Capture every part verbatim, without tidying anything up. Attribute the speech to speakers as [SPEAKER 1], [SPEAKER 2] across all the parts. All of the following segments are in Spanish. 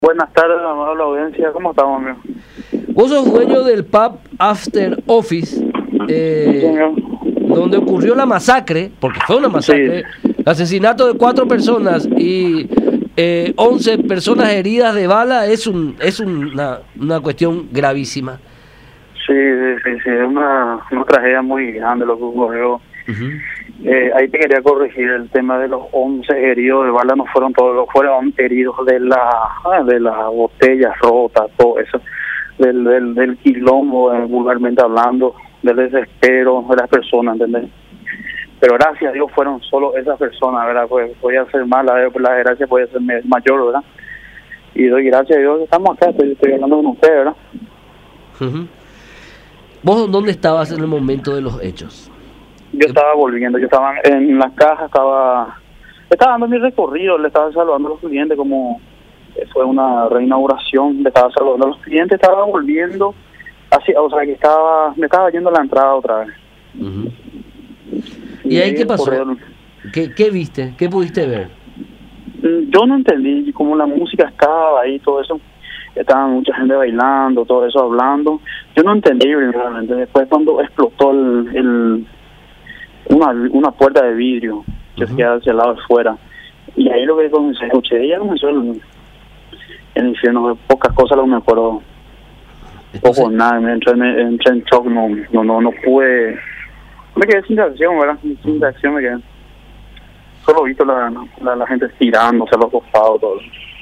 [SPEAKER 1] Buenas tardes, amable audiencia. ¿Cómo estamos, amigo?
[SPEAKER 2] Vos sos dueño del pub After Office, eh, donde ocurrió la masacre, porque fue una masacre, sí. Asesinato de cuatro personas y eh, once personas heridas de bala. Es un es una, una cuestión gravísima.
[SPEAKER 1] Sí, sí, sí, es una, una tragedia muy grande lo que ocurrió. Uh-huh. Eh, ahí te quería corregir el tema de los once heridos de bala. No fueron todos, fueron heridos de la de las botellas rotas, todo eso, del del, del quilombo, eh, vulgarmente hablando, del desespero de las personas, ¿entendés? Pero gracias a Dios fueron solo esas personas, ¿verdad? Pues podía ser más, la, la desgracia podía ser mayor, ¿verdad? Y doy gracias a Dios que estamos acá, estoy, estoy hablando con ustedes, ¿verdad?
[SPEAKER 2] Uh-huh. ¿Vos dónde estabas en el momento de los hechos?
[SPEAKER 1] Yo estaba volviendo, yo estaba en la caja, estaba estaba dando mi recorrido, le estaba saludando a los clientes, como fue una reinauguración, le estaba saludando a los clientes, estaba volviendo, así, o sea que estaba, me estaba yendo a la entrada otra vez.
[SPEAKER 2] Uh-huh. ¿Y, ¿Y ahí qué pasó? Correo, ¿Qué, ¿Qué viste? ¿Qué pudiste ver?
[SPEAKER 1] Yo no entendí, como la música estaba ahí, todo eso, estaba mucha gente bailando, todo eso hablando, yo no entendí realmente. Después cuando explotó el, el una una puerta de vidrio que uh-huh. queda hacia el lado de fuera, y ahí lo que comencé, escuché, ya comenzó el, el infierno, de pocas cosas lo me acuerdo, poco nada, me entré, me entré en shock, no, no, no, no pude, me quedé sin reacción, ¿verdad? Sin reacción me quedé, solo he visto la, la, la gente estirándose a los costados, todo.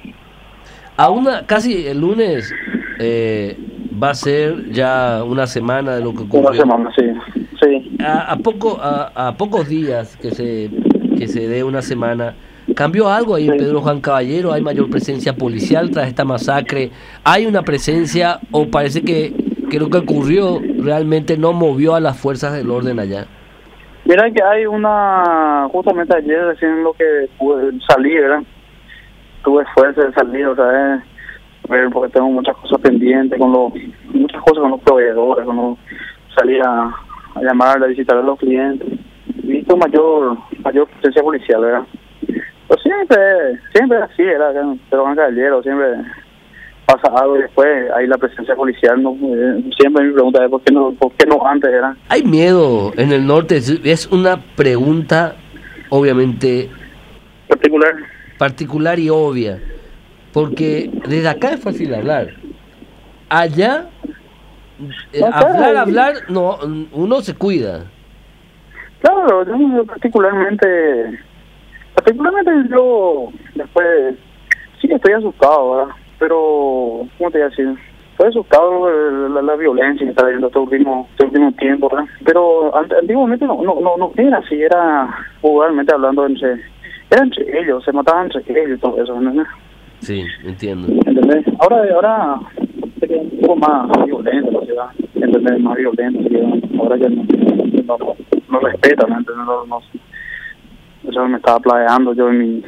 [SPEAKER 2] A una, casi el lunes eh, va a ser ya una semana de lo que ocurrió.
[SPEAKER 1] Una semana, sí. Sí.
[SPEAKER 2] A, a poco a, a pocos días que se que se dé una semana, ¿cambió algo ahí en sí. Pedro Juan Caballero? ¿Hay mayor presencia policial tras esta masacre? ¿Hay una presencia o parece que, que lo que ocurrió realmente no movió a las fuerzas del orden allá?
[SPEAKER 1] Mira que hay una, justamente ayer recién lo que pude salir, ¿verdad? Tuve fuerza de salir, o sea, ver, porque tengo muchas cosas pendientes, con los muchas cosas con los proveedores, con los, salir a a llamar, a visitar a los clientes, visto mayor mayor presencia policial, ¿verdad? Pues siempre, siempre así, ¿verdad? Pero Juan Caballero, siempre pasa algo y después hay la presencia policial, no, eh, siempre mi pregunta es ¿por qué no, por qué no antes, ¿verdad?
[SPEAKER 2] ¿Hay miedo en el norte? Es una pregunta obviamente
[SPEAKER 1] particular
[SPEAKER 2] particular y obvia, porque desde acá es fácil hablar, allá Eh, okay. hablar, hablar, no, uno se cuida.
[SPEAKER 1] Claro, yo particularmente, particularmente yo después, sí estoy asustado, ¿verdad? Pero, ¿cómo te voy a decir? Estoy asustado de la, la violencia que está habiendo este último, este último tiempo, ¿verdad? Pero antiguamente no, no, no, no era así, era vulgarmente hablando entre, era entre ellos, se mataban entre ellos y todo eso, ¿entendés?
[SPEAKER 2] Sí, entiendo.
[SPEAKER 1] ¿Entendés? Ahora, ahora un poco más violenta la ciudad, ¿entendés? Más violenta la ciudad. Ahora ya no, no, no, no respetan, ¿entendés? No, no, eso me estaba planeando yo en mi,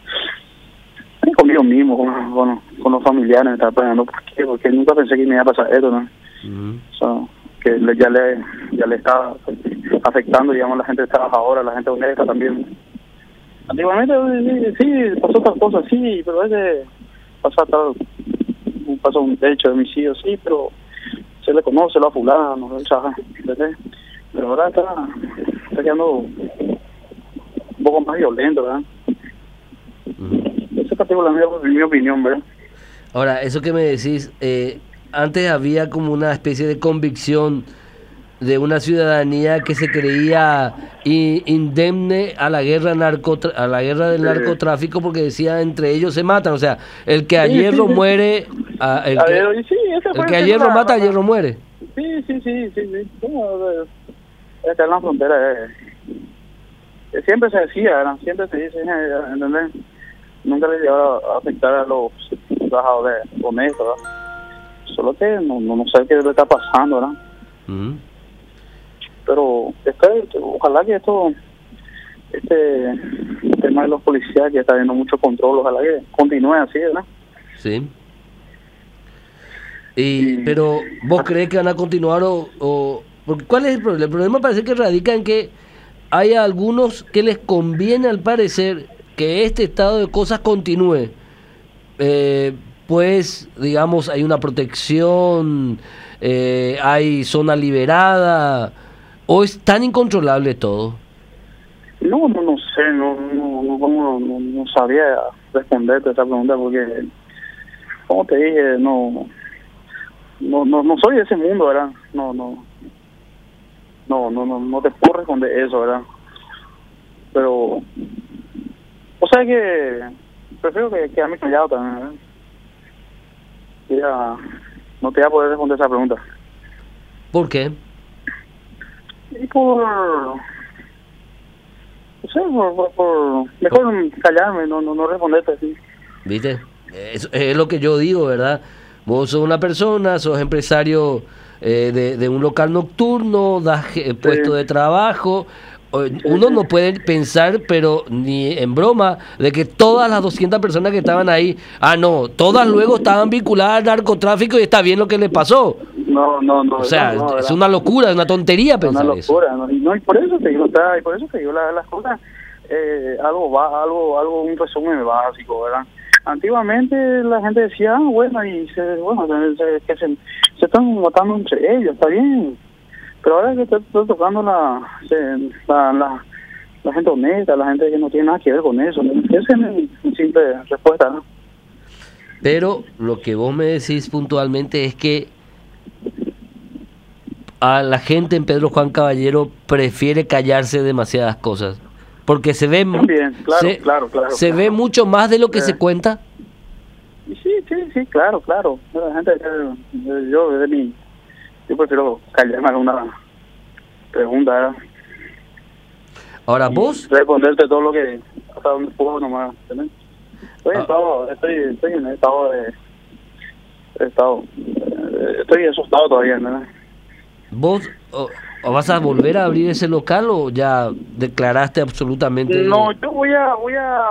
[SPEAKER 1] conmigo mismo, con, con, con los familiares me estaba planeando. ¿Por qué? Porque nunca pensé que me iba a pasar esto, ¿no? Uh-huh. O sea, que le, ya le ya le estaba afectando, digamos, la gente trabajadora, la gente honesta también. Antiguamente sí, sí, pasó tal cosa, sí, pero a veces pasa tal, pasó un hecho de homicidio, sí, pero se le conoce a fulano, ¿entendés? Pero ahora está, está quedando un poco más violento, ¿verdad? Uh-huh. Esa es particularmente mi opinión, ¿verdad?
[SPEAKER 2] Ahora, eso que me decís, eh, antes había como una especie de convicción de una ciudadanía que se creía indemne a la guerra narcotra- a la guerra del sí. narcotráfico, porque decía entre ellos se matan, o sea, el que a sí, hierro sí, muere, a, el, a que, ver, sí, el que a hierro la, mata, a hierro muere.
[SPEAKER 1] Sí, sí, sí, sí, sí. Esta es la frontera, eh. siempre se decía, ¿verdad? Siempre se dice, ¿entendés? Nunca le llegó a afectar a los trabajadores honestos, ¿verdad? Solo que no, no, no sé qué le está pasando, ¿verdad? Uh-huh. Pero después, ojalá que esto, este tema de los policías, que está habiendo mucho control, ojalá que continúe así, ¿verdad?
[SPEAKER 2] Sí. Y, pero, ¿vos crees que van a continuar o, o...? Porque ¿cuál es el problema? El problema parece que radica en que hay a algunos que les conviene, al parecer, que este estado de cosas continúe. Eh, después, digamos, hay una protección, eh, hay zona liberada, o es tan incontrolable todo?
[SPEAKER 1] No, no, no sé, no, no, no, no, no, no sabía responderte esa pregunta porque, como te dije, no, no, no, no soy de ese mundo, ¿verdad? No, no, no, no, no, no te puedo responder eso, ¿verdad? Pero, o sea que prefiero que quedarme callado también, ¿verdad? Ya, no te voy a poder responder esa pregunta.
[SPEAKER 2] ¿Por qué?
[SPEAKER 1] Y por, no sé, por, por, por mejor callarme, no, no, no responderte así.
[SPEAKER 2] ¿Viste? Es, es lo que yo digo, ¿verdad? Vos sos una persona, sos empresario eh, de, de un local nocturno, das eh, puesto
[SPEAKER 1] Sí.
[SPEAKER 2] de trabajo. O-
[SPEAKER 1] Sí,
[SPEAKER 2] Uno
[SPEAKER 1] sí.
[SPEAKER 2] no puede pensar, pero ni en broma, de que todas las doscientas personas que estaban ahí, ah, no, todas luego estaban vinculadas al narcotráfico y está bien lo que le pasó.
[SPEAKER 1] No, no, no,
[SPEAKER 2] O
[SPEAKER 1] eso
[SPEAKER 2] sea,
[SPEAKER 1] no,
[SPEAKER 2] es
[SPEAKER 1] ¿verdad?
[SPEAKER 2] una locura, es una tontería
[SPEAKER 1] Es una
[SPEAKER 2] pensar eso.
[SPEAKER 1] locura, ¿no? Y, no, y por eso te digo, está, y por eso te digo la- las cosas, eh, algo va, algo, algo, un resumen básico, ¿verdad? Antiguamente la gente decía, ah, bueno, y se, bueno, se, se- que se, se están matando entre ellos, está bien, pero ahora que estoy, estoy tocando la, se- la, la, la gente honesta, la gente que no tiene nada que ver con eso, ¿no? Esa es mi, mi simple respuesta, ¿no?
[SPEAKER 2] Pero lo que vos me decís puntualmente es que a la gente en Pedro Juan Caballero prefiere callarse demasiadas cosas. Porque se ve, mu-
[SPEAKER 1] También, claro,
[SPEAKER 2] se,
[SPEAKER 1] claro, claro,
[SPEAKER 2] se ve
[SPEAKER 1] claro.
[SPEAKER 2] mucho más de lo que
[SPEAKER 1] Eh.
[SPEAKER 2] se cuenta.
[SPEAKER 1] Y sí, sí, sí, claro, claro. La gente, eh, yo desde mi, yo prefiero callarme alguna pregunta, ¿verdad?
[SPEAKER 2] Ahora
[SPEAKER 1] Y
[SPEAKER 2] vos,
[SPEAKER 1] responderte todo lo que, hasta donde puedo nomás, ¿entendés? Estoy en
[SPEAKER 2] Ah.
[SPEAKER 1] estado, estoy, estoy en estado de, estado, eh, estoy asustado todavía, ¿entendés?
[SPEAKER 2] vos o, o vas a volver a abrir ese local o ya declaraste absolutamente.
[SPEAKER 1] No, yo voy a, voy a,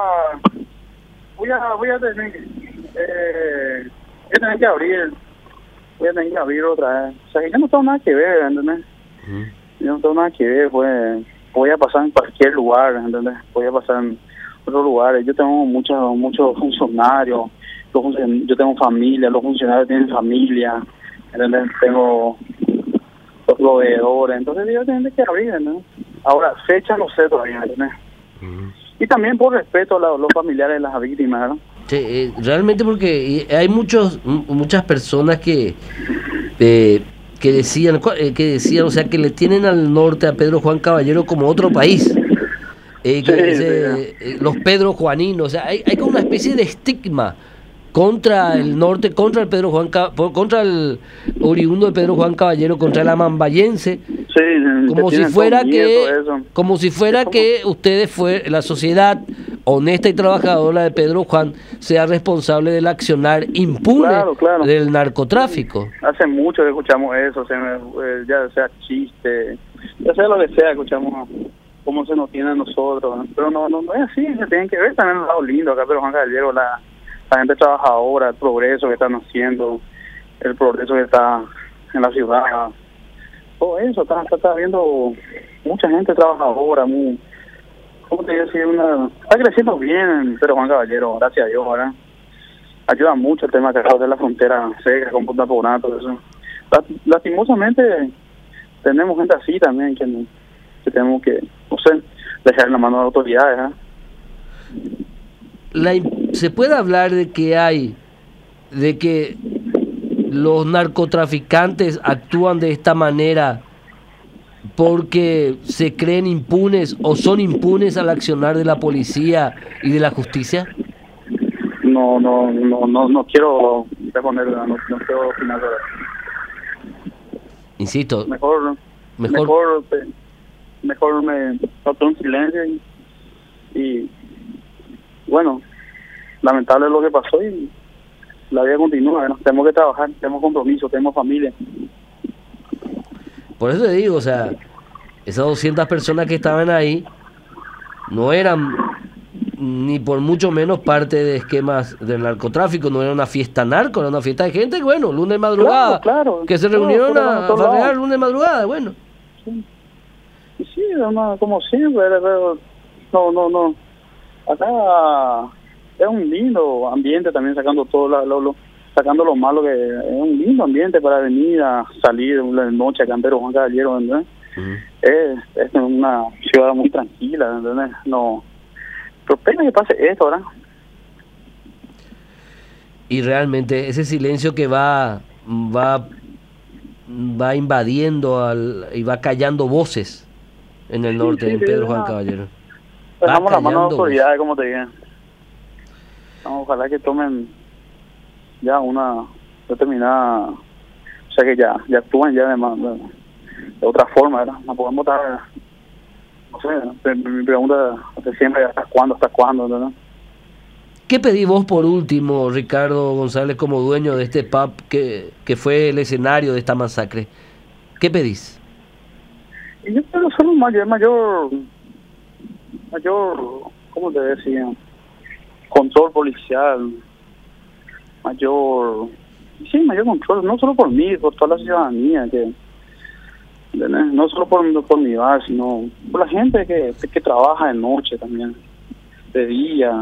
[SPEAKER 1] voy a, voy a tener, eh, voy a tener que abrir, voy a tener que abrir otra vez. O sea, que yo no tengo nada que ver, ¿entendés?
[SPEAKER 2] Ujú.
[SPEAKER 1] Yo no tengo nada que ver, pues, voy a pasar en cualquier lugar, ¿entendés? Voy a pasar en otros lugares. Yo tengo muchos muchos funcionarios, los func- yo tengo familia, los funcionarios tienen familia, ¿entendés? Tengo los proveedores, entonces yo tengo que abrir, ¿entendés? Ahora, fecha no sé todavía, ¿entendés?
[SPEAKER 2] Ujú.
[SPEAKER 1] Y también por respeto a la- los familiares de las víctimas, ¿verdad?
[SPEAKER 2] Sí, eh, realmente porque eh, hay muchos m- muchas personas que eh, que decían cu- eh, que decían, o sea, que le tienen al norte a Pedro Juan Caballero como otro país. Eh, que
[SPEAKER 1] Sí,
[SPEAKER 2] ese, eh, los Pedro Juaninos, o sea, hay, hay como una especie de estigma contra el norte, contra el Pedro Juan Ca- por- contra el oriundo de Pedro Juan Caballero, contra el amambayense,
[SPEAKER 1] Sí,
[SPEAKER 2] como
[SPEAKER 1] que
[SPEAKER 2] si
[SPEAKER 1] tienen
[SPEAKER 2] fuera
[SPEAKER 1] todo
[SPEAKER 2] que
[SPEAKER 1] miedo, eso.
[SPEAKER 2] como si fuera
[SPEAKER 1] Es como-
[SPEAKER 2] que ustedes fue la sociedad honesta y trabajadora de Pedro Juan sea responsable del accionar impune
[SPEAKER 1] Claro, claro.
[SPEAKER 2] del narcotráfico.
[SPEAKER 1] Hace mucho que escuchamos eso, o sea, eh, ya sea chiste, ya sea lo que sea, escuchamos cómo se nos tiene a nosotros, ¿no? Pero no, no, no es así, se tienen que ver también el lado lindo acá, pero Juan Caballero, la, la gente trabajadora, el progreso que están haciendo, el progreso que está en la ciudad, todo eso, está, está, está viendo mucha gente trabajadora, muy, ¿cómo te digo? Sí, una, está creciendo bien, pero Juan Caballero, gracias a Dios, ¿verdad? Ayuda mucho el tema que de la frontera seca con Punta Poblato, todo eso. La- Lastimosamente tenemos gente así también que, que tenemos que, no sé, dejar en la mano de las autoridades, ¿eh?
[SPEAKER 2] La im- se puede hablar de que hay de que los narcotraficantes actúan de esta manera porque se creen impunes o son impunes al accionar de la policía y de la justicia.
[SPEAKER 1] No, no, no, no, no quiero responder, no, no quiero opinar sobre eso.
[SPEAKER 2] Insisto,
[SPEAKER 1] Mejor,
[SPEAKER 2] Mejor-
[SPEAKER 1] mejor, mejor, mejor me noto un silencio y, y, bueno, lamentable lo que pasó y la vida continúa, ¿no? Tenemos que trabajar, tenemos compromiso, tenemos familia.
[SPEAKER 2] por eso te digo, o sea, esas doscientas personas que estaban ahí no eran ni por mucho menos parte de esquemas del narcotráfico, no era una fiesta narco, era una fiesta de gente, bueno, lunes de madrugada,
[SPEAKER 1] Claro, claro,
[SPEAKER 2] que se
[SPEAKER 1] claro,
[SPEAKER 2] reunieron
[SPEAKER 1] fueron
[SPEAKER 2] a,
[SPEAKER 1] a
[SPEAKER 2] a
[SPEAKER 1] todos
[SPEAKER 2] farrear
[SPEAKER 1] lados.
[SPEAKER 2] lunes de madrugada, bueno.
[SPEAKER 1] Y sí, no, como siempre, pero no, no, no. Acá es un lindo ambiente también, sacando todo la- lo, lo, sacando lo malo, que es un lindo ambiente para venir a salir de noche acá en Pedro Juan Caballero, ¿entendés? Uh-huh. es, es una ciudad muy tranquila, ¿entendés? No, pero pena que pase esto, ¿verdad?
[SPEAKER 2] Y realmente ese silencio que va va va invadiendo al, y va callando voces en el norte, sí, sí, en Pedro sí, Juan Caballero.
[SPEAKER 1] Dejamos la mano de autoridades, como te dije. Vamos, ojalá que tomen ya una determinada, o sea que ya ya actúen ya de, de, de otra forma, ¿verdad? No podemos estar, no sé, mi pregunta de siempre, ¿hasta cuándo, hasta cuándo, ¿verdad?
[SPEAKER 2] ¿Qué pedís vos por último, Ricardo González, como dueño de este pub que, que fue el escenario de esta masacre? ¿Qué pedís?
[SPEAKER 1] Y yo quiero ser un mayor, mayor, mayor, ¿cómo te decía? Control policial, mayor, sí, mayor control, no solo por mí, por toda la ciudadanía, que no solo por, por mi bar, sino por la gente que, que trabaja de noche también, de día.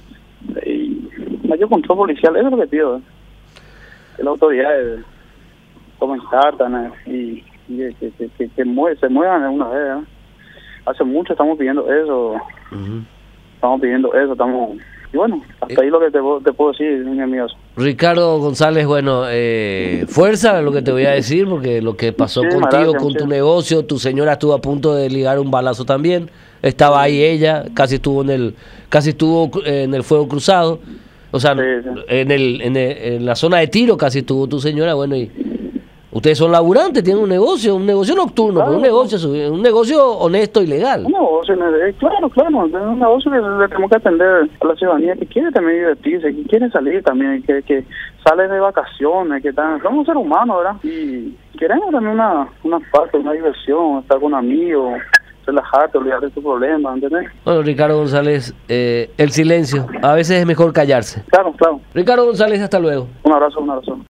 [SPEAKER 1] Y mayor control policial, eso es lo que pido, ¿eh? Que las autoridades tomen cartas, ¿no? y, y que, que, que, que mueve, se muevan de una vez, ¿eh? Hace mucho estamos pidiendo eso, uh-huh. estamos pidiendo eso, estamos, y bueno, hasta ahí lo que te, te puedo decir, mi amigo.
[SPEAKER 2] Ricardo González, bueno, eh, fuerza lo que te voy a decir, porque lo que pasó sí, contigo, gracias, con sí. tu negocio, tu señora estuvo a punto de ligar un balazo también, estaba ahí ella, casi estuvo en el, casi estuvo en el fuego cruzado, o sea, sí, sí. En, el, en, el, en la zona de tiro casi estuvo tu señora, bueno, y ustedes son laburantes, tienen un negocio, un negocio nocturno, claro, pero un negocio un negocio honesto y legal.
[SPEAKER 1] Un negocio, claro, claro, un negocio que le tenemos que atender a la ciudadanía que quiere también divertirse, que quiere salir también, que, que sale de vacaciones, que están, somos seres humanos, ¿verdad? Y queremos también una, una parte, una diversión, estar con amigos, relajarte, olvidarte de tus problemas, ¿entendés?
[SPEAKER 2] Bueno, Ricardo González, eh, el silencio, a veces es mejor callarse.
[SPEAKER 1] Claro, claro.
[SPEAKER 2] Ricardo González, hasta luego.
[SPEAKER 1] Un abrazo, un abrazo.